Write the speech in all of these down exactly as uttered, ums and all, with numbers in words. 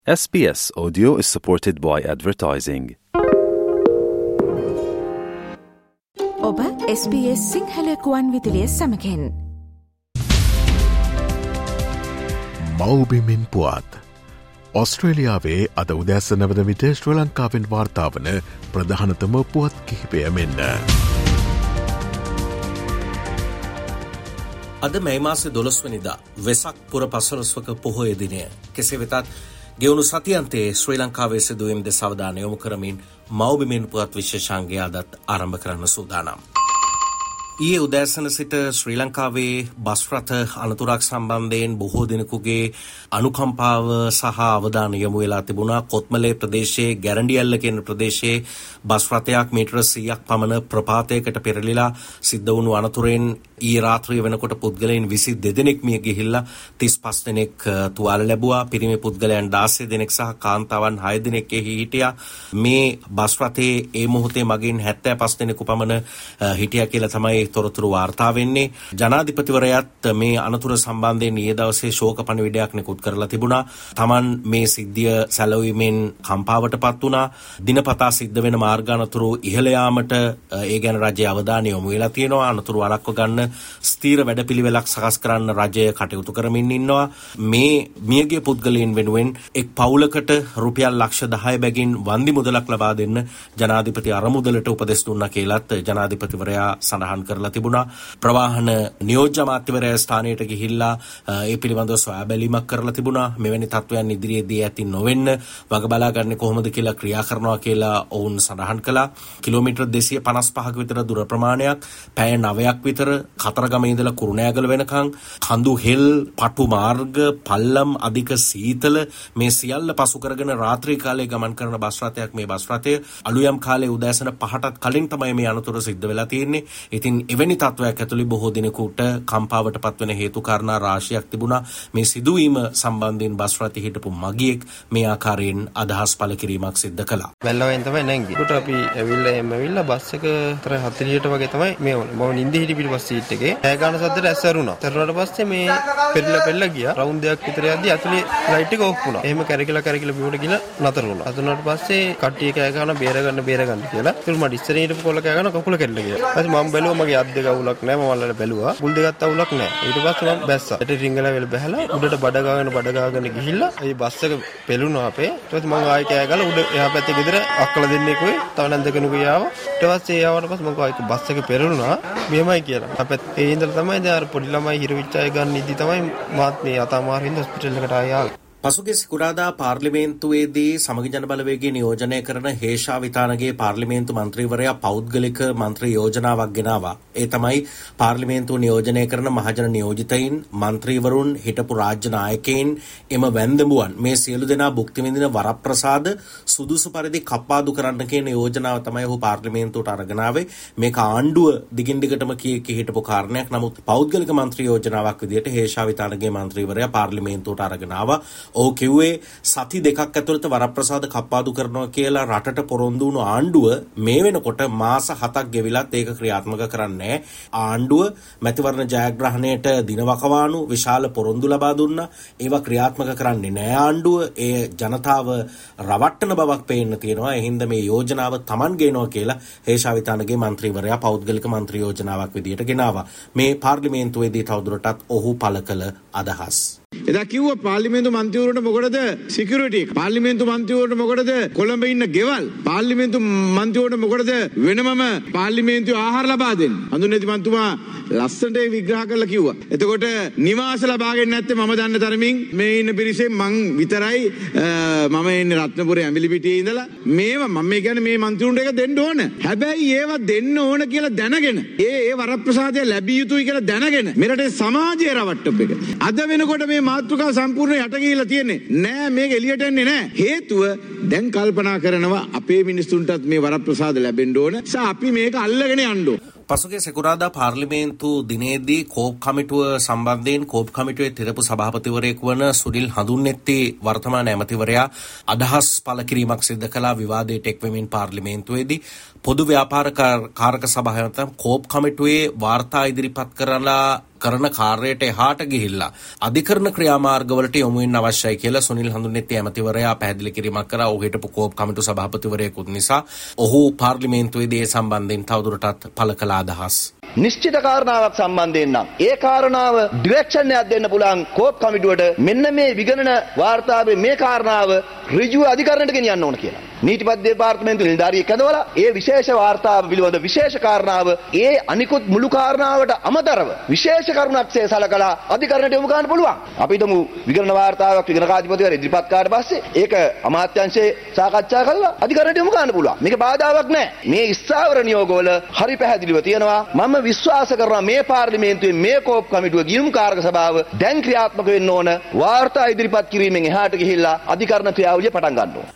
S B S Audio is supported by advertising. ඔබ S B S Sinhala කුවන් විදුලිය සමගින් මව්බිමින් පුවත් ඔස්ට්‍රේලියාවේ අද උදෑසන වන විට ශ්‍රී ලංකාවෙන් වාර්තා වන ප්‍රධානතම පුවත් කිහිපය මෙන්න. අද මැයි මාසේ දොළොස් වෙනිදා වෙසක් පුර පසළොස්වක පොහොය දිනය. කෙසේ වෙතත් ගෙවුණු සතියන්තයේ ශ්‍රී ලංකාවේ සිදුවීම් දෙස අවධානය යොමු කරමින් මව්බිමින් පුවත් විශේෂාංගය අදත් ආරම්භ කරන්න සූදානම්. ඊයේ උදෑසන සිට ශ්‍රී ලංකාවේ බස් රථ අනතුරක් සම්බන්ධයෙන් බොහෝ දෙනෙකුගේ අනුකම්පාව සහ අවධානය යොමු වෙලා තිබුණා. කොත්මලේ ප්‍රදේශයේ ගැරන්ඩියල්ල කියන ප්‍රදේශයේ බස් රථයක් මීටර සීයක් පමණ ප්‍රපාතයකට පෙරලිලා සිද්ධ වුණු අනතුරෙන් ඊයේ රාත්‍රිය වෙනකොට පුද්ගලයන් විසි දෙදෙනෙක් මිය ගිහිල්ලා තිස් පහ දෙනෙක් තුවාල ලැබුවා. පිරිමි පුද්ගලයන් දාසය දෙනෙක් සහ කාන්තාවන් හය දෙනෙක් එහි හිටියා. මේ බස් රථයේ ඒ මොහොතේ මගින් හැත්තෑ පහ දෙනෙකු පමණ හිටියා කියලා තමයි තොරතුරු වාර්තා වෙන්නේ. ජනාධිපතිවරයාත් මේ අනතුර සම්බන්ධයෙන් ඊයේ දවසේ ශෝක පණිවිඩයක් නිකුත් කරලා තිබුණා. Taman මේ සිද්ධිය සැලවීමෙන් කම්පාවටපත් වුණා. දිනපතා සිද්ධ වෙන මාර්ග අනතුරු ඉහළ යාමට ඒ ගැන රජයේ අවධානය යොමු වෙලා තියෙනවා. අනතුරු වළක්ව ගන්න ස්ථීර වැඩපිළිවෙලක් සකස් කරන්න රජය කටයුතු කරමින් ඉන්නවා. මේ මියගිය පුද්ගලයන් වෙනුවෙන් එක් පවුලකට රුපියල් ලක්ෂ දහය බැගින් වන්දි මුදලක් ලබා දෙන්න ජනාධිපති අරමුදලට උපදෙස් දුන්නා කියලත් ජනාධිපතිවරයා සඳහන් කරලා තිබුණා. ප්‍රවාහන නියෝජ්‍ය අමාත්‍යවරයා ස්ථානයට ගිහිල්ලා ඒ පිළිබඳව සොයා බැලීමක් කරලා තිබුණා. මෙවැනි තත්ත්වයන් ඉදිරියේදී ඇති නොවෙන්න වග බලා ගන්න කොහොමද කියලා ක්‍රියා කරනවා කියලා ඔවුන් සඳහන් කළා. කිලෝමීටර් දෙසිය පනස් පහක විතර දුර ප්‍රමාණයක් පැය නවයක් විතර කතරගම ඉඳලා කුරුණෑගල වෙනකන් කඳු හෙල් පටු මාර්ග පල්ලම් අධික සීතල මේ සියල්ල පසු කරගෙන රාත්‍රී කාලයේ ගමන් කරන බස් රථයක් මේ බස් රථය අලුයම් කාලයේ උදෑසන පහටත් කලින් තමයි මේ අනතුර සිද්ධ වෙලා තියෙන්නේ. ඉතින් එවැනි තත්වයක් ඇතුළේ බොහෝ දිනෙකට කම්පාවටපත් වෙන හේතු කාරණා රාශියක් තිබුණා. මේ සිදුවීම සම්බන්ධයෙන් බස් රථයේ හිටපු මගියෙක් මේ ආකාරයෙන් අදහස් පළ කිරීමක් සිද්ධ කළා. වැල්ලවෙන් තමයි නැංගි. උට අපි ඇවිල්ලා එම ඇවිල්ලා බස් එක තර හතලියට වගේ තමයි මේ වුණේ. මම නිින්ද හිටි පිටිපස්ස සීට් එකේ ඈ ගන්න සද්දට ඇස් ඇරුණා. ඇරුණාට පස්සේ මේ පෙරලා පෙරලා ගියා. රවුන්ඩ් දෙකක් විතර යද්දි ඇතුලේ ලයිට් එක ඕෆ් වුණා. එහෙම කැරකිලා කැරකිලා බිමට ගිහලා නතර වුණා. අතුනාට පස්සේ කට්ටිය කෑ ගහනවා බේර ගන්න බේර ගන්න කියලා. ඒත් මම ඉස්සරේ හිටපු කොල්ල කෑ ගහනවා කකුල කැඩලා ගියා. ඊපස්සේ මම බැලුවා මගේ අත් දෙක අවුලක් නැහැ. මම වලට බැලුවා. මුල් දෙකත් අවුලක් නැහැ. ඊට පස්සේ මම බැස්සා. ඊට රිංගලා වෙල බැහැලා උඩට බඩ ගාගෙන බඩ ගාගෙන ගිහිල්ලා ඒ බස් එක පෙළුණා අපේ. ඊට පස්සේ මම ආයෙ කෑ ගහලා උඩ එහා පැත්තේ ගෙදර අක්කලා දෙන්නෙක් වෙයි. තව නම් දෙකෙනෙකුයි ආවා. ඊට පස්සේ ඒ ආවට පස්සේ මම ආයෙ බස් එක පෙළුණා. මෙහෙමයි කියලා. අපිත් ඒ ඉඳලා තමයි දැන් අර පොඩි ළමයි හිරවිච්ච අය ගන්න ඉදි තමයි මාත් මේ අතමාරින්ද හොස්පිටල් එකට ආයෙ ආවේ. පසුගිය සිකුරාදා පාර්ලිමේන්තුවේදී සමගි ජන බලවේගය නියෝජනය කරන හේෂා විතානගේ පාර්ලිමේන්තු මන්ත්‍රීවරයා පෞද්ගලික මන්ත්‍රී යෝජනාවක් ගෙනාවා. ඒ තමයි පාර්ලිමේන්තුව නියෝජනය කරන මහජන නියෝජිතයින්, මන්ත්‍රීවරුන්, හිටපු රාජ්‍ය නායකයින්, එම වැන්දඹුවන් මේ සියලු දෙනා භුක්ති විඳින වරප්‍රසාද සුදුසු පරිදි කප්පාදු කරන්න කියන යෝජනාව තමයි ඔහු පාර්ලිමේන්තුවට අරගෙන ආවේ. මේක ආණ්ඩුව දිගින් දිගටම කී කී හිටපු කාරණයක්. නමුත් පෞද්ගලික මන්ත්‍රී යෝජනාවක් විදිහට හේෂා විතානගේ මන්ත්‍රීවරයා පාර්ලිමේන්තුවට අරගෙන ආවා. ඔහු කිව්වේ සති දෙකක් ඇතුළත වරප්‍රසාද කප්පාදු කරනවා කියලා රටට පොරොන්දු වුණු ආණ්ඩුව මේ වෙනකොට මාස හතක් ගෙවිලත් ඒක ක්‍රියාත්මක කරන්නේ. ආණ්ඩුව මැතිවරණ ජයග්‍රහණයට දිනවකවානු විශාල පොරොන්දු ලබා දුන්නා. ඒවා ක්‍රියාත්මක කරන්නේ නැහැ ආණ්ඩුව. ඒ ජනතාව රවට්ටන බවක් පේන්න තියෙනවා. ඒ හින්දා මේ යෝජනාව Taman ගේනවා කියලා හේෂා විතානගේ මන්ත්‍රීවරයා පෞද්ගලික මන්ත්‍රී යෝජනාවක් විදියට ගෙනාවා. මේ පාර්ලිමේන්තුවේදී තවදුරටත් ඔහු පළ කළ අදහස්. එදා කිව්වා පාර්ලිමේන්තු මන්ත්‍රීවරුන්ට මොකටද සිකියුරිටි එක? පාර්ලිමේන්තු මන්ත්‍රීවරුන්ට මොකටද කොළඹ ඉන්න ගෙවල්? පාර්ලිමේන්තු මන්ත්‍රීවරුන්ට මොකටද වෙනමම පාර්ලිමේන්තු ආහාර ලබා දෙන්නේ? හඳුනේති මන්තුමා ලස්සනට විග්‍රහ කරලා කිව්වා. එතකොට නිවාස ලබාගෙන නැත්තේ මම දන්න තරමින් මේ ඉන්න පිරිසෙන් මං විතරයි. මම ඉන්නේ රත්නපුරේ ඇඹිලිපිටියේ ඉඳලා. මේවා මම මේ කියන්නේ මේ මන්ත්‍රීවරුන්ට එක දෙන්න ඕන. හැබැයි ඒවා දෙන්න ඕන කියලා දැනගෙන ඒ ඒ වරප්‍රසාදය ලැබිය යුතුයි කියලා දැනගෙන මෙරටේ සමාජය රවට්ටපු එක. අද වෙනකොට මේ මාතෘකාව සම්පූර්ණ යට ගිහිලා තියෙන්නේ. නෑ මේක එළියට එන්නේ නෑ. හේතුව දැන් කල්පනා කරනවා අපේ මිනිස්සුන්ටත් මේ වරප්‍රසාද ලැබෙන්න ඕන. සා අපි මේක අල්ලගෙන යන්න ඕන. පසුගිය සිකුරාදා පාර්ලිමේන්තු දිනේදී කෝප් කමිටුව සම්බන්ධයෙන් කෝප් කමිටුවේ තිරපු සභාපතිවරයෙකු වන සුනිල් හඳුන්නෙත්ති වර්තමාන ඇමතිවරයා අදහස් පළ කිරීමක් සිදු කළා. විවාදයට එක් වෙමින් පාර්ලිමේන්තුවේදී පොදු ව්‍යාපාර කාරක සභාව නැත්නම් කෝප් කමිටුවේ වාර්තා ඉදිරිපත් කරලා කරන කාර්යයට එහාට ගිහිල්ලා අධිකරණ ක්‍රියාමාර්ගවලට යොමු වෙන්න අවශ්‍යයි කියලා සුනිල් හඳුන්නෙත්ති ඇමතිවරයා පැහැදිලි කිරීමක් කරා. ඔහු හිටපු කෝප් කමිටු සභාපතිවරයෙකුත් නිසා ඔහු පාර්ලිමේන්තුවේදී ඒ සම්බන්ධයෙන් තවදුරටත් පළ කළ අදහස්. නිශ්චිත කාරණාවක් සම්බන්ධයෙන් නම් ඒ කාරණාව ඩිරෙක්ෂන් එකක් දෙන්න පුළුවන් කෝප් කමිටුවට මෙන්න මේ විගණන වාර්තාවේ මේ කාරණාව ඍජුව අධිකරණයට ගෙනියන්න ඕන කියලා. නීතිපති දෙපාර්තමේන්තුවේ නිලධාරියෙක් ඇඳවලා ඒ විශේෂ වාර්තාව පිළිබඳ විශේෂ කාරණාව ඒ අනිකුත් මුළු කාරණාවට අමතරව විශේෂ කරුණක්සේ සලකලා අධිකරණයට යොමු කරන්න පුළුවන්. අපි හිතමු විගණන වාර්තාවක් විගණකාධිපතිවරයා ඉදිරිපත් කරාට පස්සේ ඒක අමාත්‍යාංශයේ සාකච්ඡා කරලා අධිකරණයට යොමු කරන්න පුළුවන්. මේක බාධාවක් නැහැ. මේ ස්ථාවර නියෝගවල හරි පැහැදිලිව තියෙනවා. මම විශ්වාස කරනවා මේ පාර්ලිමේන්තුවේ මේ කෝප් කමිටුව ගිණුම් කාරක සභාව දැන් ක්‍රියාත්මක වෙන්න ඕන. වාර්තා ඉදිරිපත් කිරීමෙන් එහාට ගිහිල්ලා අධිකරණ ක්‍රියාවලිය පටන් ගන්න ඕන.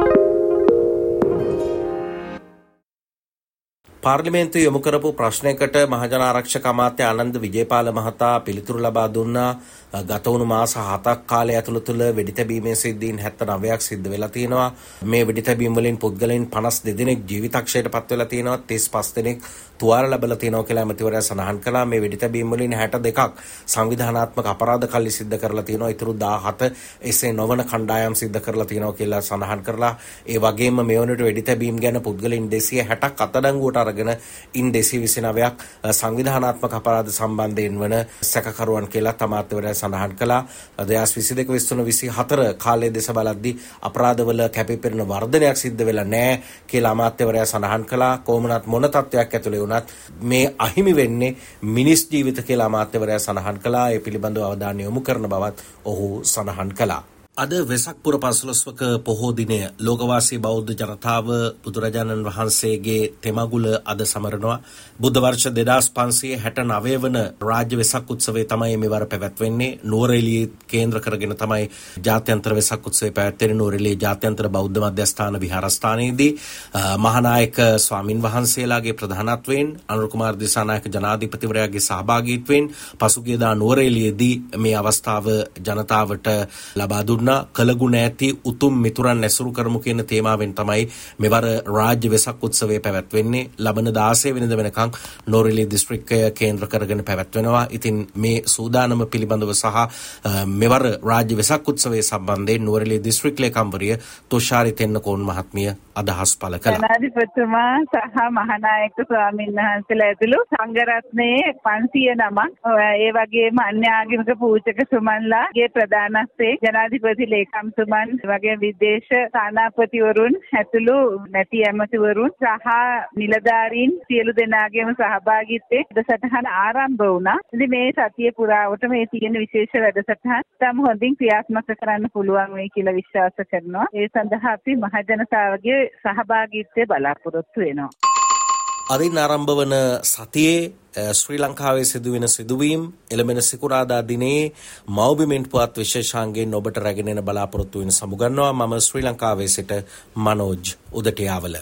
පාර්ලිමේන්තුවේ යොමු කරපු ප්‍රශ්නයකට මහජන ආරක්ෂක අමාත්‍ය ආනන්ද විජේපාල මහතා පිළිතුරු ලබා දුන්නා. ගත වුණු මාස හතක් කාලය ඇතුළත වෙඩි තැබීමේ සිද්ධීන් හැත්තෑ නවයක් සිද්ධ වෙලා තියෙනවා. මේ වෙඩි තැබීම් වලින් පුද්ගලයන් පනස් දෙදෙනෙක් ජීවිතක්ෂයට පත් වෙලා තියෙනවා. තිස් පහ දෙනෙක් තුවාල ලැබලා තියෙනවා කියලා ඇමතිවරයා සඳහන් කළා. මේ වෙඩි තැබීම් වලින් හැට දෙකක් සංවිධානාත්මක අපරාධ කල්ලි සිද්ධ කරලා තියෙනවා. ඊටු දාහත එසේ නොවන කණ්ඩායම් සිද්ධ කරලා තියෙනවා කියලා සඳහන් කරලා ඒ වගේම මේ වනට වෙඩි තැබීම් ගැන පුද්ගලයන් දෙසිය හැටක් අත්අඩංගුවට අරගෙන ඉන් දෙසිය විසි නවයක් සංවිධානාත්මක අපරාධ සම්බන්ධයෙන් වන සැකකරුවන් කියලා අමාත්‍යවරයා සඳහන් කළා. දෙදහස් විසි දෙක විසි තුන විසි හතර කාලයේ දෙස බලද්දී අපරාධවල කැපිපෙනෙන වර්ධනයක් සිද්ධ වෙලා නැහැ කියලා අමාත්‍යවරයා සඳහන් කළා. කොහොමනත් මොන තත්ත්වයක් ඇතුළේ වුණත් මේ අහිමි වෙන්නේ මිනිස් ජීවිත කියලා අමාත්‍යවරයා සඳහන් කළා. ඒ පිළිබඳව අවධානය යොමු කරන බවත් ඔහු සඳහන් කළා. අද වෙසක් පුර පසළොස්වක පොහෝ දිනය ලෝකවාසී බෞද්ධ ජනතාව බුදුරජාණන් වහන්සේගේ තෙමගුල අද සමරනවා. බුද්ධ වර්ෂ දෙදහස් පන්සිය හැට නවය වන රාජ්‍ය වෙසක් උත්සවය තමයි මෙවර පැවැත්වෙන්නේ. නුවරඑළිය කේන්ද්‍ර කරගෙන තමයි ජාත්‍යන්තර වෙසක් උත්සවය පැවැත්වෙන්නේ. නුවරඑළිය ජාත්‍යන්තර බෞද්ධ මධ්‍යස්ථාන විහාරස්ථානයේදී මහානායක ස්වාමින් වහන්සේලාගේ ප්‍රධානත්වයෙන් අනුර කුමාර දිසානායක ජනාධිපතිවරයාගේ සහභාගීත්වයෙන් පසුගියදා නුවරඑළියේදී මේ අවස්ථාව ජනතාවට ලබා දුන්නා. කලගුණ ඇති උතුම් මිතුරන් ඇසුරු කරමු කියන තේමාවෙන් තමයි මෙවර රාජ්‍ය වෙසක් උත්සවය පැවැත්වෙන්නේ. ලබන දාසය වෙනිදා වෙනකන් නුවරඑළිය දිස්ත්‍රික්කය කේන්ද්‍ර කරගෙන පැවැත්වෙනවා. ඉතින් මේ සූදානම පිළිබඳව සහ මෙවර රාජ්‍ය වෙසක් උත්සවය සම්බන්ධයෙන් නුවරඑළිය දිස්ත්‍රික් ලේකම්වරිය තුෂාරි තෙන්නකෝන් මහත්මිය අදහස් පළ කළා. ජනාධිපතිතුමා සහ මහානායක ස්වාමීන් වහන්සේලා ඇතුළු සංඝ රත්නයේ පන්සිය නමක් ඒ වගේම අන්‍ය ආගමික පූජකතුමන්ලාගේ ප්‍රධානත්වයේ ජනාධිපති ලේකම්තුමන් වගේ විදේශ තානාපතිවරුන් ඇතුළු නැති ඇමතිවරුන් සහ නිලධාරීන් සියලු දෙනාගේම සහභාගීත්වයෙන් වැඩසටහන ආරම්භ වුණා. ඉතින් මේ සතිය පුරාවට මේ තියෙන විශේෂ වැඩසටහන තම හොඳින් ක්‍රියාත්මක කරන්න පුළුවන් වෙයි කියලා විශ්වාස කරනවා. ඒ සඳහා අපි මහජනතාවගේ සහභාගීත්වය බලාපොරොත්තු වෙනවා. අදින් ආරම්භ වන සතියේ ශ්‍රී ලංකාවේ සිදුවෙන සිදුවීම් එළඹෙන සිකුරාදා දිනේ මව්බිමෙන් පුවත් විශේෂාංගයෙන් ඔබට රැගෙන එන බලාපොරොත්තු වෙන සමුගන්නවා. මම ශ්‍රී ලංකාවේ සිට මනෝජ් උදටියාවල.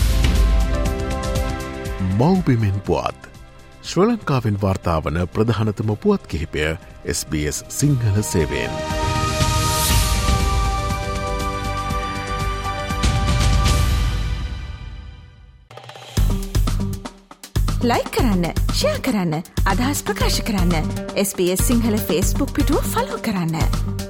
මව්බිමෙන් පුවත් ශ්‍රී ලංකාවෙන් වාර්තා වන ප්‍රධානතම පුවත් කිහිපය එස් බී එස් සිංහල සේවයෙන්. ලයික් කරන්න, ෂෙයා කරන්න, අදහස් ප්‍රකාශ කරන්න. S B S Sinhala Facebook පිටුව ෆලෝ කරන්න.